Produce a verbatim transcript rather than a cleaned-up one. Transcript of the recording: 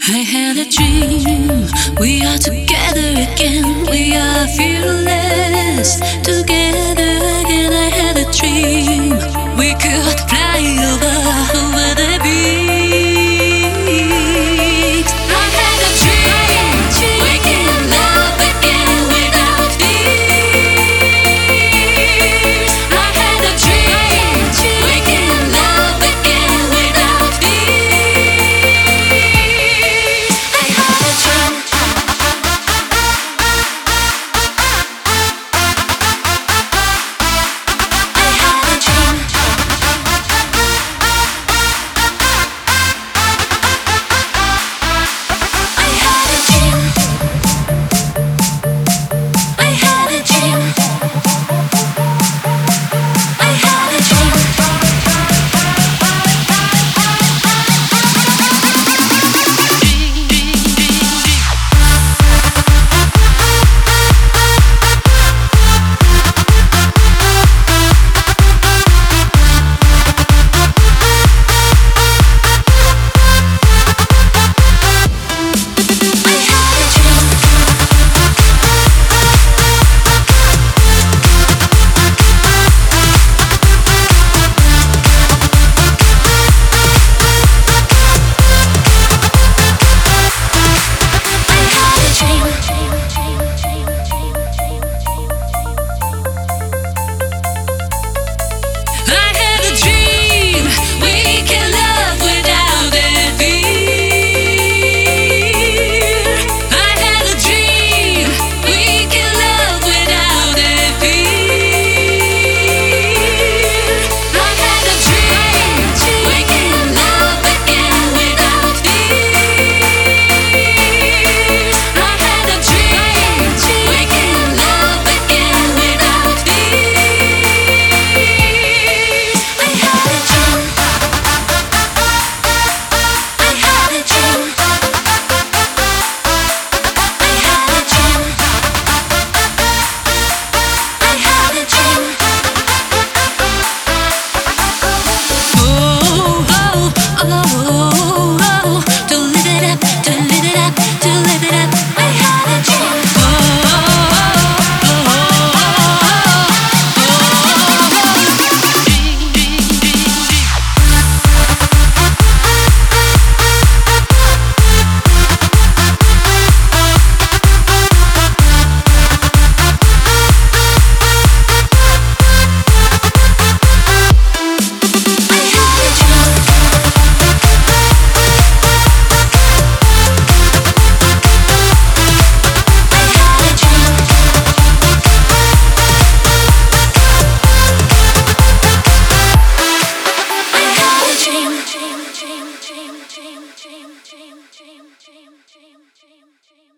I had a dream, we are together again, we are fearless, together again. I had a dream, we could fly over, over the beach. I had a dream, we can love again without fear. I had a dream, we can love again without fear. I had a dream. I had a dream. I had a dream. I had a dream. I had a dream. I had a dream, we can love without fear. I had a dream, we can love without fear. I had a dream, we can love again without fear. I had a dream, we can love again without fear. I had a dream. I had a dream. I had a dream. I had a dream. Oh, oh, oh, oh, oh, to live it up, to live it up, to live it up. I had a dream. Oh, oh, oh, oh, dream, dream, dream, dream, dream, dream, dream, dream, dream, dream, dream.